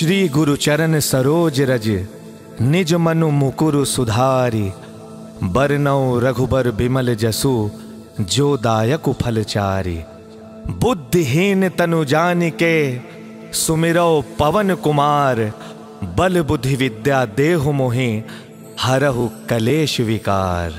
श्री गुरु चरण सरोज रज निज मनु मुकुरु सुधारी। बरनौ रघुबर बिमल जसु जो दायकु फलचारी। बुद्धिहीन तनु जानिके सुमिरौ पवन कुमार। बल बुद्धि विद्या देहु मोहि हरहु कलेश विकार।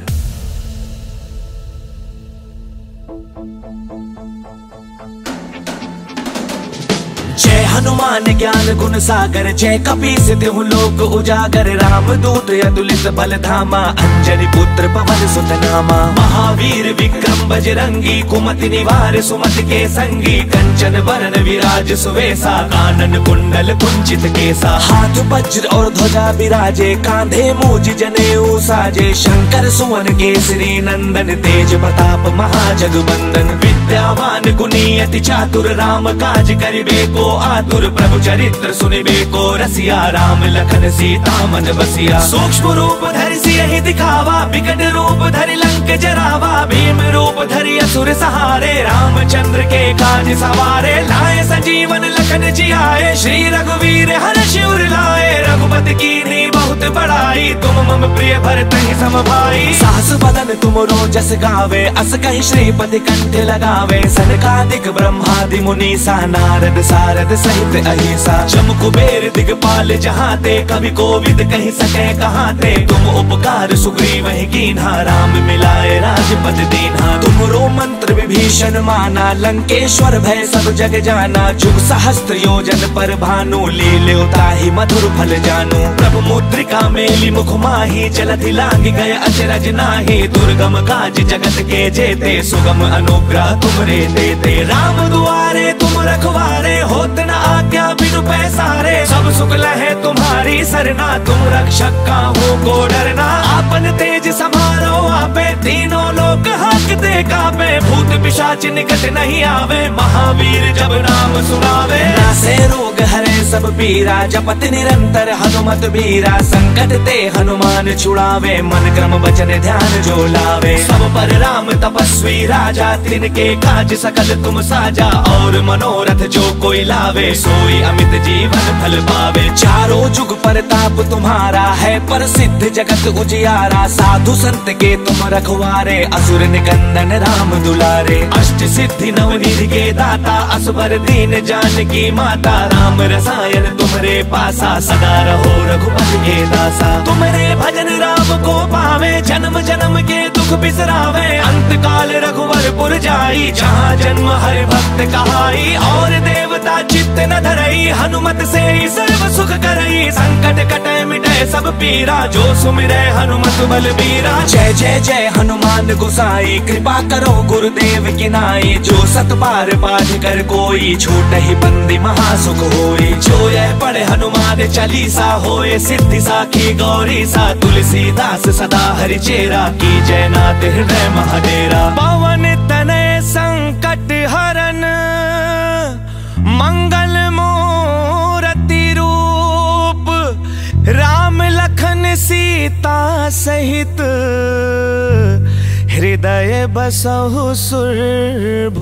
जय हनुमान ज्ञान गुण सागर, जय कपीस तिहु लोक उजागर। राम दूत अतुलित बल धामा, अंजनी पुत्र पवन सुत नामा। महावीर विक्रम बजरंगी, कुमति निवार सुमति के संगी। कंचन वरण विराज सुवेसा, कानन कुंडल कुंचित केसा। हाथ वज्र और ध्वजा विराजे, कांधे मूज जनेऊ साजे। शंकर सुवन केसरी नंदन, तेज प्रताप महाजगवंदन। विद्यावान गुणी अति चातुर, राम काज करिबे को आतुर। प्रभु चरित्र सुनिबे को रसिया, राम लखन सीता मन बसिया। सूक्ष्म रूप धरि सियहि दिखावा, विकट रूप धरि लंक जरावा। भीम रूप धरि असुर सहारे, रामचंद्र के काज सवारे। लाए संजीवन लखन जियाए, श्री रघुवीर हर्षि उर लाए। रघुपति कीन्ही बहुत बड़ाई, तुम मम प्रिय भरतहि सम भाई। साहस बदन तुमरो जस गावे, अस कहि श्रीपति कंठ लगावे। सनकादिक ब्रह्मादि मुनीसा, नारद सारद सहित अहिसा। जम कुबेर दिगपाल जहाते, कवि कोविद कहि सके कहाते। तुम उपकार सुग्रीव ही कीन्हा, राम मिलाए राजपद दीन्हा। तुमरो मंत्र विभीषण माना, लंकेश्वर भय सब जग जाना। जुग सहस्त्र योजन पर भानु, लील्यो ताहि मधुर फल जानू। प्रभु मुद्रिका मेली मुख माही, जलधि लांघि गए अचरज नाही। दुर्गम काज जगत के जेते, सुगम अनुग्रह तुमरे देते। राम दुआरे तुम रखवारे, होत न आज्ञा बिनु पैसारे। सब सुख लहे तुम्हारी सरना, तुम रक्षक काहू को डरना। आपन तेज समारो आपे, तीनों लोक हांकते कापे। भूत पिशाच निकट नहीं आवे, महावीर जब नाम सुनावे। नासे रोग हरे सब पीरा, जपत निरंतर हनुमत बीरा। संकट ते हनुमान छुड़ावे, मन क्रम वचन ध्यान जो लावे। सब पर राम तपस्वी राजा, तिनके काज सकल तुम साजा। और मनोरथ जो कोई लावे, सोई अमित जीवन फल पावे। चारों जुग परताप तुम्हारा है, प्रसिद्ध जगत उजियारा। साधु संत के तुम रखवारे, असुर निकंदन राम दुलारे। अष्ट सिद्धि नवनिधि के दाता, असबर दीन जानकी माता। राम रसायन तुमरे पासा, सदा रहो रघुपति के दासा। तुमरे भजन राम को पावे, जन्म जन्म के दुख बिसरावे। अंत काल रघुवरपुर जाई, जहाँ जन्म हरि भक्त कहाई। और देवता चित्त न धरई, हनुमत से सर्व सुख करई। संकट कटे मिटे सब पीरा, जो सुमिरै हनुमत बलबीरा। जय जय जय हनुमान गोसाई, कृपा करो गुरुदेव की नाई। जो सत बार पाठ कर कोई, छूटहि बंदी महासुख होई। जो यह पढ़े हनुमान चालीसा, होए सिद्धि साखी गौरी सा। तुलसीदास सदा हरि चेरा, की जय नाथ हृदय महाडेरा। पवन तनय संकट हरन, मंगल मूर्ति रूप। राम लखन सीता सहित, हृदय बसहु सुरभूप।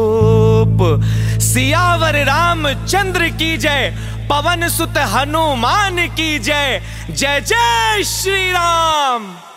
सियावर रामचंद्र की जय, पवन सुत हनुमान की जय। जय जय श्री राम।